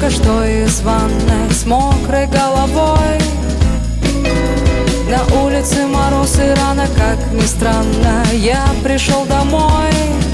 только что из ванной с мокрой головой. На улице мороз и рано, как ни странно, я пришел домой.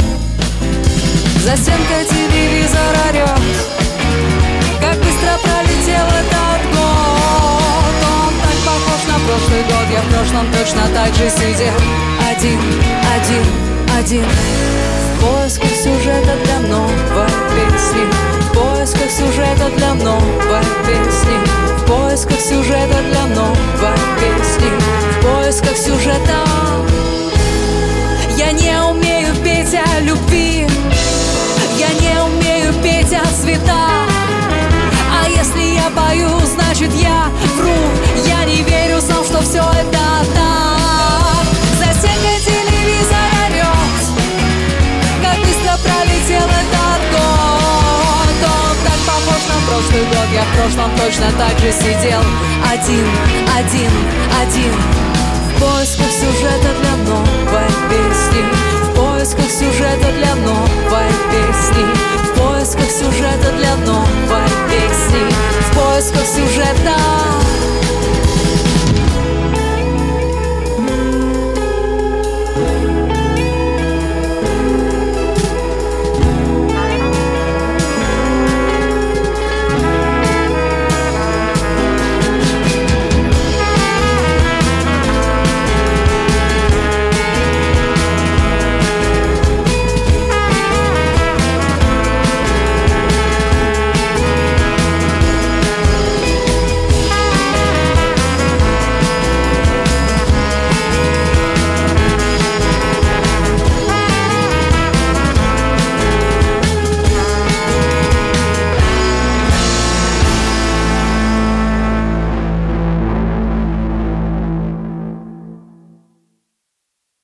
За стенкой телевизор орет, как быстро пролетел этот год. Он так похож на прошлый год, я в прошлом точно так же сидел. Один, один, один. В поисках сюжета для новой песни, в поисках сюжета для новой песни, в поисках сюжета для новой песни, в поисках сюжета. Я не умею петь о любви, я не умею петь о цветах. А если я пою, значит я вру. Я не верю сам, что все это так. За стенкой телевизор орет, как быстро пролетел этот год. Он так похож на прошлый год, я в прошлом точно так же сидел. Один, один, один. В поисках сюжета для новой песни, в поисках сюжета для новой песни, в поисках сюжета для новой песни, в поисках сюжета.